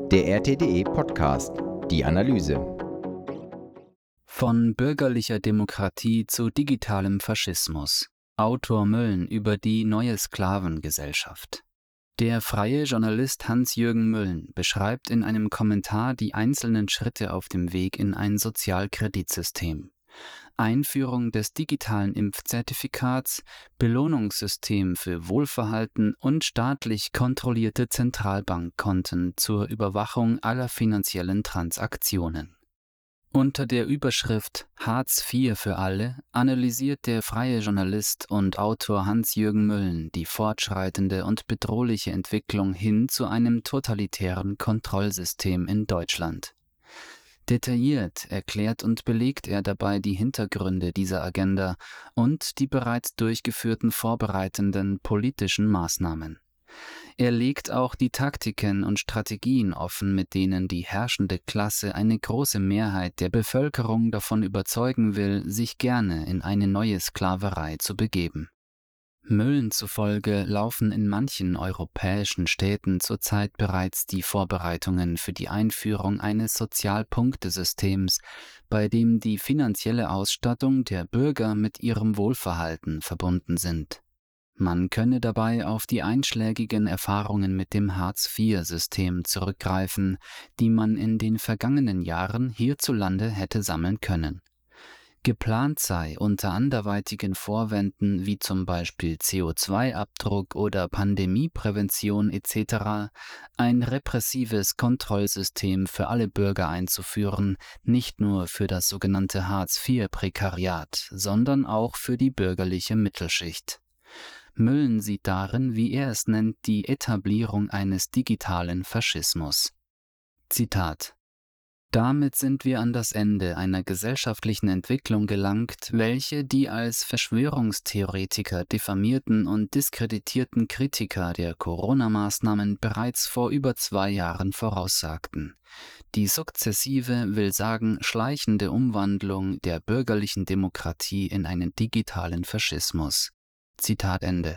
Der RTDE Podcast, die Analyse. Von bürgerlicher Demokratie zu digitalem Faschismus. Autor Möllen über die neue Sklavengesellschaft. Der freie Journalist Hans-Jürgen Möllen beschreibt in einem Kommentar die einzelnen Schritte auf dem Weg in ein Sozialkreditsystem. Einführung des digitalen Impfzertifikats, Belohnungssystem für Wohlverhalten und staatlich kontrollierte Zentralbankkonten zur Überwachung aller finanziellen Transaktionen. Unter der Überschrift Hartz IV für alle analysiert der freie Journalist und Autor Hans-Jürgen Möllen die fortschreitende und bedrohliche Entwicklung hin zu einem totalitären Kontrollsystem in Deutschland. Detailliert erklärt und belegt er dabei die Hintergründe dieser Agenda und die bereits durchgeführten vorbereitenden politischen Maßnahmen. Er legt auch die Taktiken und Strategien offen, mit denen die herrschende Klasse eine große Mehrheit der Bevölkerung davon überzeugen will, sich gerne in eine neue Sklaverei zu begeben. Möllen zufolge laufen in manchen europäischen Städten zurzeit bereits die Vorbereitungen für die Einführung eines Sozialpunktesystems, bei dem die finanzielle Ausstattung der Bürger mit ihrem Wohlverhalten verbunden sind. Man könne dabei auf die einschlägigen Erfahrungen mit dem Hartz-IV-System zurückgreifen, die man in den vergangenen Jahren hierzulande hätte sammeln können. Geplant sei unter anderweitigen Vorwänden wie zum Beispiel CO2-Abdruck oder Pandemieprävention etc. ein repressives Kontrollsystem für alle Bürger einzuführen, nicht nur für das sogenannte Hartz-IV-Prekariat, sondern auch für die bürgerliche Mittelschicht. Möllen sieht darin, wie er es nennt, die Etablierung eines digitalen Faschismus. Zitat: Damit sind wir an das Ende einer gesellschaftlichen Entwicklung gelangt, welche die als Verschwörungstheoretiker diffamierten und diskreditierten Kritiker der Corona-Maßnahmen bereits vor über 2 Jahren voraussagten. Die sukzessive, will sagen schleichende Umwandlung der bürgerlichen Demokratie in einen digitalen Faschismus. Zitat Ende.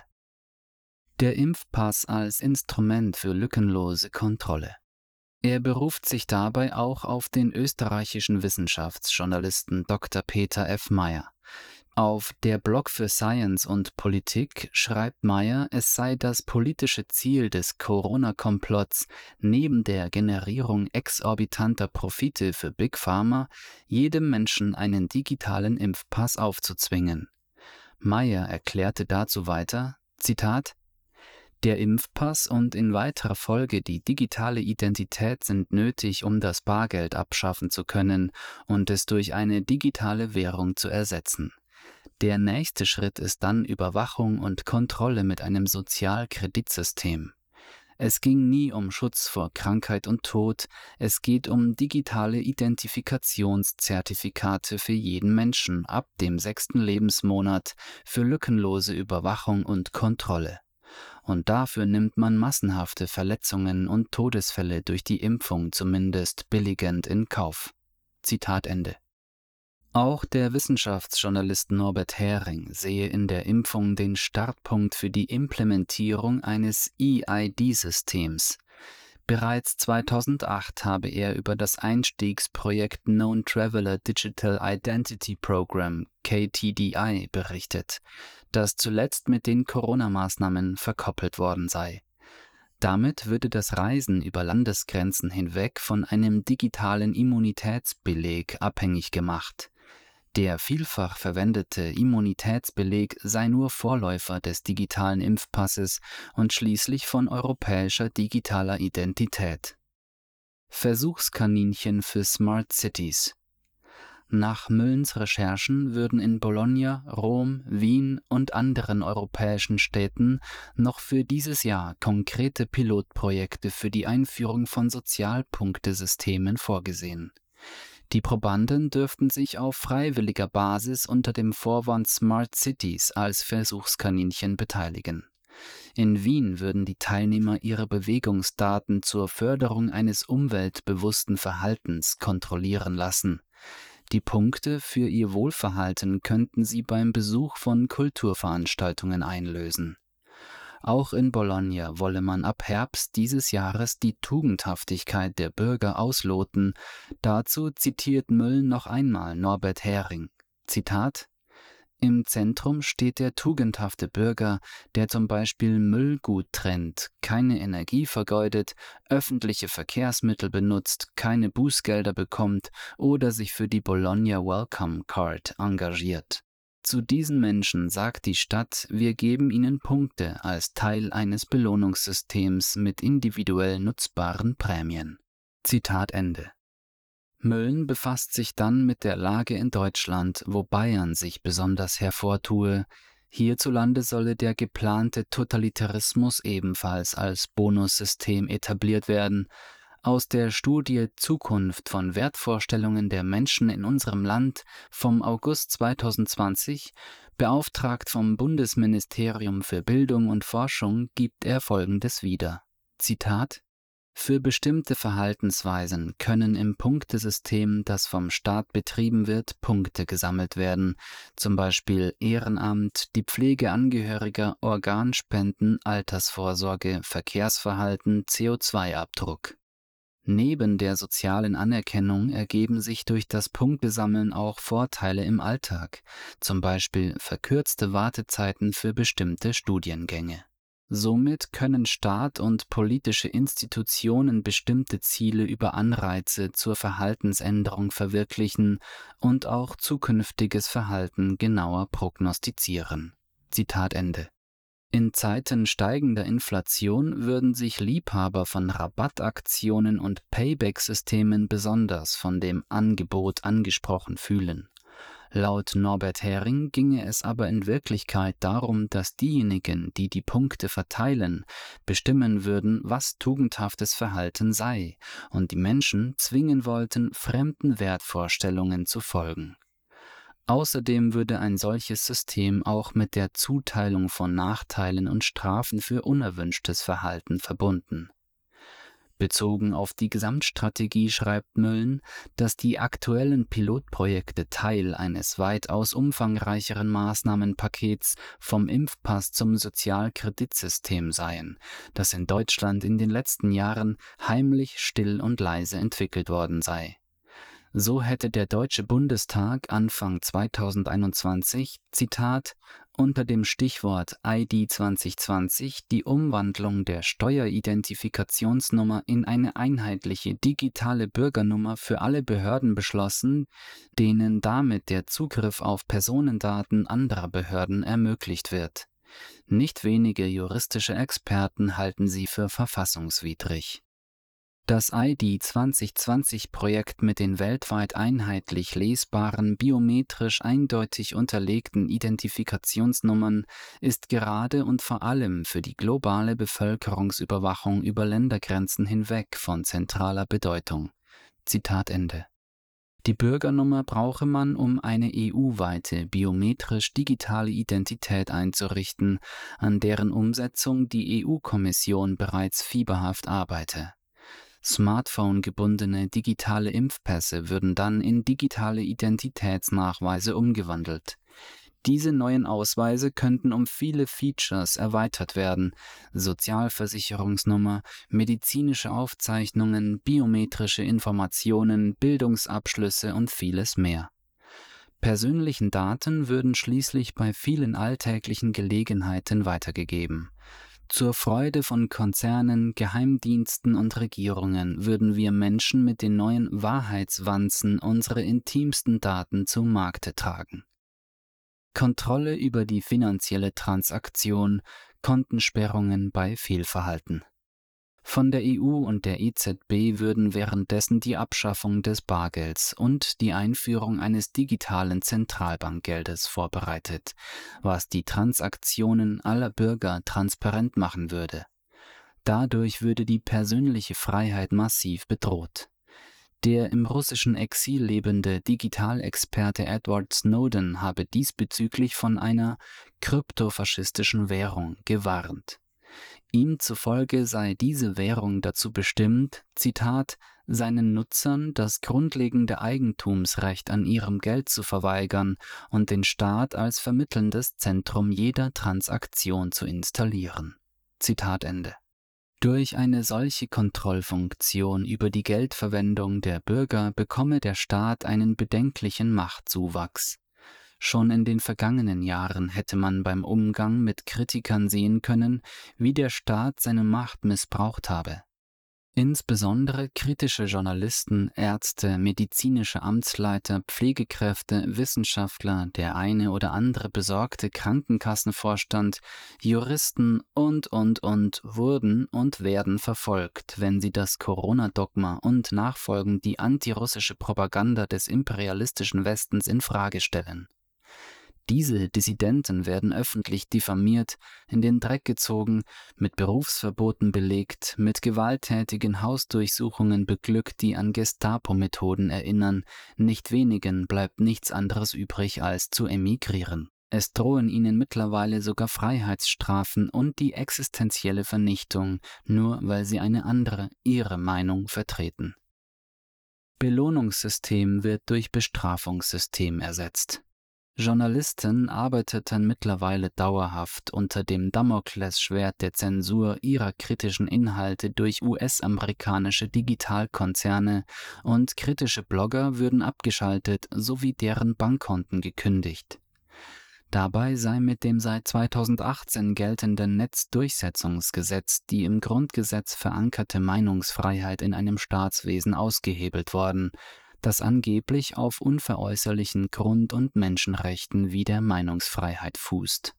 Der Impfpass als Instrument für lückenlose Kontrolle. Er beruft sich dabei auch auf den österreichischen Wissenschaftsjournalisten Dr. Peter F. Mayer. Auf der Blog für Science und Politik schreibt Mayer, es sei das politische Ziel des Corona-Komplotts, neben der Generierung exorbitanter Profite für Big Pharma, jedem Menschen einen digitalen Impfpass aufzuzwingen. Mayer erklärte dazu weiter, Zitat: Der Impfpass und in weiterer Folge die digitale Identität sind nötig, um das Bargeld abschaffen zu können und es durch eine digitale Währung zu ersetzen. Der nächste Schritt ist dann Überwachung und Kontrolle mit einem Sozialkreditsystem. Es ging nie um Schutz vor Krankheit und Tod, es geht um digitale Identifikationszertifikate für jeden Menschen ab dem 6. Lebensmonat für lückenlose Überwachung und Kontrolle. Und dafür nimmt man massenhafte Verletzungen und Todesfälle durch die Impfung zumindest billigend in Kauf. Zitat Ende. Auch der Wissenschaftsjournalist Norbert Hering sehe in der Impfung den Startpunkt für die Implementierung eines eID-Systems. Bereits 2008 habe er über das Einstiegsprojekt Known Traveler Digital Identity Program (KTDI) berichtet, das zuletzt mit den Corona-Maßnahmen verkoppelt worden sei. Damit würde das Reisen über Landesgrenzen hinweg von einem digitalen Immunitätsbeleg abhängig gemacht. Der vielfach verwendete Immunitätsbeleg sei nur Vorläufer des digitalen Impfpasses und schließlich von europäischer digitaler Identität. Versuchskaninchen für Smart Cities. Nach Möllens Recherchen würden in Bologna, Rom, Wien und anderen europäischen Städten noch für dieses Jahr konkrete Pilotprojekte für die Einführung von Sozialpunktesystemen vorgesehen. Die Probanden dürften sich auf freiwilliger Basis unter dem Vorwand Smart Cities als Versuchskaninchen beteiligen. In Wien würden die Teilnehmer ihre Bewegungsdaten zur Förderung eines umweltbewussten Verhaltens kontrollieren lassen. Die Punkte für ihr Wohlverhalten könnten sie beim Besuch von Kulturveranstaltungen einlösen. Auch in Bologna wolle man ab Herbst dieses Jahres die Tugendhaftigkeit der Bürger ausloten. Dazu zitiert Müllen noch einmal Norbert Hering. Zitat: Im Zentrum steht der tugendhafte Bürger, der zum Beispiel Müll gut trennt, keine Energie vergeudet, öffentliche Verkehrsmittel benutzt, keine Bußgelder bekommt oder sich für die Bologna Welcome Card engagiert. Zu diesen Menschen sagt die Stadt, wir geben ihnen Punkte als Teil eines Belohnungssystems mit individuell nutzbaren Prämien. Zitat Ende. Müllen befasst sich dann mit der Lage in Deutschland, wo Bayern sich besonders hervortue. Hierzulande solle der geplante Totalitarismus ebenfalls als Bonussystem etabliert werden. Aus der Studie Zukunft von Wertvorstellungen der Menschen in unserem Land vom August 2020, beauftragt vom Bundesministerium für Bildung und Forschung, gibt er Folgendes wieder. Zitat: Für bestimmte Verhaltensweisen können im Punktesystem, das vom Staat betrieben wird, Punkte gesammelt werden, zum Beispiel Ehrenamt, die Pflege Angehöriger, Organspenden, Altersvorsorge, Verkehrsverhalten, CO2-Abdruck. Neben der sozialen Anerkennung ergeben sich durch das Punktesammeln auch Vorteile im Alltag, zum Beispiel verkürzte Wartezeiten für bestimmte Studiengänge. Somit können Staat und politische Institutionen bestimmte Ziele über Anreize zur Verhaltensänderung verwirklichen und auch zukünftiges Verhalten genauer prognostizieren. Zitat Ende. In Zeiten steigender Inflation würden sich Liebhaber von Rabattaktionen und Payback-Systemen besonders von dem Angebot angesprochen fühlen. Laut Norbert Hering ginge es aber in Wirklichkeit darum, dass diejenigen, die die Punkte verteilen, bestimmen würden, was tugendhaftes Verhalten sei, und die Menschen zwingen wollten, fremden Wertvorstellungen zu folgen. Außerdem würde ein solches System auch mit der Zuteilung von Nachteilen und Strafen für unerwünschtes Verhalten verbunden. Bezogen auf die Gesamtstrategie schreibt Müllen, dass die aktuellen Pilotprojekte Teil eines weitaus umfangreicheren Maßnahmenpakets vom Impfpass zum Sozialkreditsystem seien, das in Deutschland in den letzten Jahren heimlich, still und leise entwickelt worden sei. So hätte der Deutsche Bundestag Anfang 2021, Zitat, unter dem Stichwort ID 2020 die Umwandlung der Steueridentifikationsnummer in eine einheitliche digitale Bürgernummer für alle Behörden beschlossen, denen damit der Zugriff auf Personendaten anderer Behörden ermöglicht wird. Nicht wenige juristische Experten halten sie für verfassungswidrig. Das ID 2020-Projekt mit den weltweit einheitlich lesbaren, biometrisch eindeutig unterlegten Identifikationsnummern ist gerade und vor allem für die globale Bevölkerungsüberwachung über Ländergrenzen hinweg von zentraler Bedeutung. Zitat Ende. Die Bürgernummer brauche man, um eine EU-weite biometrisch-digitale Identität einzurichten, an deren Umsetzung die EU-Kommission bereits fieberhaft arbeite. Smartphone-gebundene digitale Impfpässe würden dann in digitale Identitätsnachweise umgewandelt. Diese neuen Ausweise könnten um viele Features erweitert werden: Sozialversicherungsnummer, medizinische Aufzeichnungen, biometrische Informationen, Bildungsabschlüsse und vieles mehr. Persönlichen Daten würden schließlich bei vielen alltäglichen Gelegenheiten weitergegeben. Zur Freude von Konzernen, Geheimdiensten und Regierungen würden wir Menschen mit den neuen Wahrheitswanzen unsere intimsten Daten zu Markte tragen. Kontrolle über die finanzielle Transaktion, Kontensperrungen bei Fehlverhalten. Von der EU und der EZB würden währenddessen die Abschaffung des Bargelds und die Einführung eines digitalen Zentralbankgeldes vorbereitet, was die Transaktionen aller Bürger transparent machen würde. Dadurch würde die persönliche Freiheit massiv bedroht. Der im russischen Exil lebende Digitalexperte Edward Snowden habe diesbezüglich von einer kryptofaschistischen Währung gewarnt. Ihm zufolge sei diese Währung dazu bestimmt, Zitat, seinen Nutzern das grundlegende Eigentumsrecht an ihrem Geld zu verweigern und den Staat als vermittelndes Zentrum jeder Transaktion zu installieren. Zitat Ende. Durch eine solche Kontrollfunktion über die Geldverwendung der Bürger bekomme der Staat einen bedenklichen Machtzuwachs. Schon in den vergangenen Jahren hätte man beim Umgang mit Kritikern sehen können, wie der Staat seine Macht missbraucht habe. Insbesondere kritische Journalisten, Ärzte, medizinische Amtsleiter, Pflegekräfte, Wissenschaftler, der eine oder andere besorgte Krankenkassenvorstand, Juristen und wurden und werden verfolgt, wenn sie das Corona-Dogma und nachfolgend die antirussische Propaganda des imperialistischen Westens in Frage stellen. Diese Dissidenten werden öffentlich diffamiert, in den Dreck gezogen, mit Berufsverboten belegt, mit gewalttätigen Hausdurchsuchungen beglückt, die an Gestapo-Methoden erinnern. Nicht wenigen bleibt nichts anderes übrig, als zu emigrieren. Es drohen ihnen mittlerweile sogar Freiheitsstrafen und die existenzielle Vernichtung, nur weil sie eine andere, ihre Meinung vertreten. Belohnungssystem wird durch Bestrafungssystem ersetzt. Journalisten arbeiteten mittlerweile dauerhaft unter dem Damoklesschwert der Zensur ihrer kritischen Inhalte durch US-amerikanische Digitalkonzerne und kritische Blogger würden abgeschaltet sowie deren Bankkonten gekündigt. Dabei sei mit dem seit 2018 geltenden Netzdurchsetzungsgesetz die im Grundgesetz verankerte Meinungsfreiheit in einem Staatswesen ausgehebelt worden, das angeblich auf unveräußerlichen Grund- und Menschenrechten wie der Meinungsfreiheit fußt.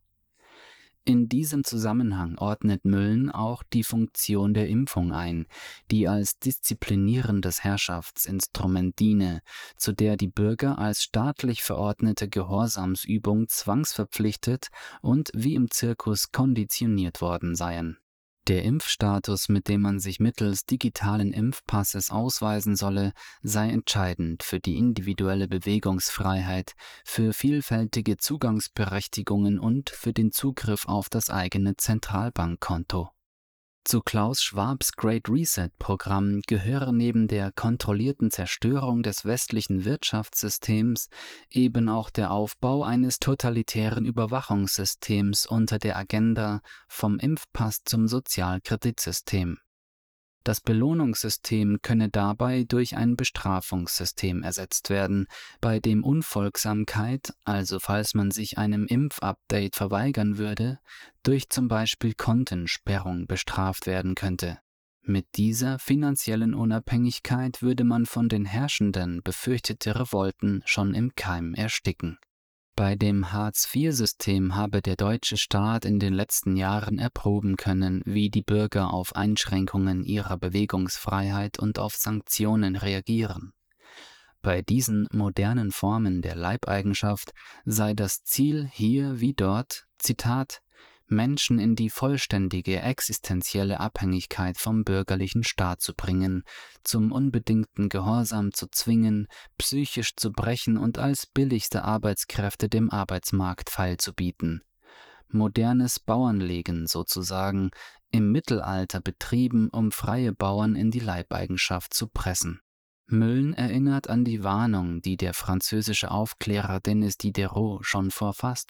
In diesem Zusammenhang ordnet Müllen auch die Funktion der Impfung ein, die als disziplinierendes Herrschaftsinstrument diene, zu der die Bürger als staatlich verordnete Gehorsamsübung zwangsverpflichtet und wie im Zirkus konditioniert worden seien. Der Impfstatus, mit dem man sich mittels digitalen Impfpasses ausweisen solle, sei entscheidend für die individuelle Bewegungsfreiheit, für vielfältige Zugangsberechtigungen und für den Zugriff auf das eigene Zentralbankkonto. Zu Klaus Schwabs Great Reset-Programm gehöre neben der kontrollierten Zerstörung des westlichen Wirtschaftssystems eben auch der Aufbau eines totalitären Überwachungssystems unter der Agenda vom Impfpass zum Sozialkreditsystem. Das Belohnungssystem könne dabei durch ein Bestrafungssystem ersetzt werden, bei dem Unfolgsamkeit, also falls man sich einem Impfupdate verweigern würde, durch zum Beispiel Kontensperrung bestraft werden könnte. Mit dieser finanziellen Unabhängigkeit würde man von den Herrschenden befürchtete Revolten schon im Keim ersticken. Bei dem Hartz-IV-System habe der deutsche Staat in den letzten Jahren erproben können, wie die Bürger auf Einschränkungen ihrer Bewegungsfreiheit und auf Sanktionen reagieren. Bei diesen modernen Formen der Leibeigenschaft sei das Ziel hier wie dort, Zitat, Menschen in die vollständige existenzielle Abhängigkeit vom bürgerlichen Staat zu bringen, zum unbedingten Gehorsam zu zwingen, psychisch zu brechen und als billigste Arbeitskräfte dem Arbeitsmarkt feilzubieten. Modernes Bauernlegen sozusagen, im Mittelalter betrieben, um freie Bauern in die Leibeigenschaft zu pressen. Müllen erinnert an die Warnung, die der französische Aufklärer Denis Diderot schon vor fast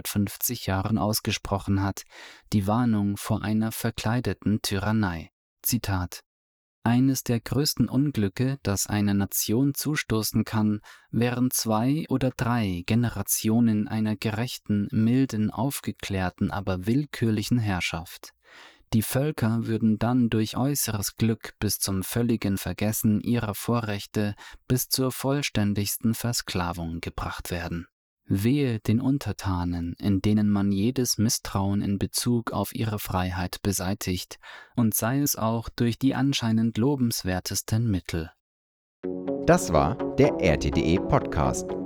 250 Jahren ausgesprochen hat, die Warnung vor einer verkleideten Tyrannei. Zitat: Eines der größten Unglücke, das einer Nation zustoßen kann, wären 2 oder 3 Generationen einer gerechten, milden, aufgeklärten, aber willkürlichen Herrschaft. Die Völker würden dann durch äußeres Glück bis zum völligen Vergessen ihrer Vorrechte bis zur vollständigsten Versklavung gebracht werden. Wehe den Untertanen, in denen man jedes Misstrauen in Bezug auf ihre Freiheit beseitigt, und sei es auch durch die anscheinend lobenswertesten Mittel. Das war der RTDE Podcast.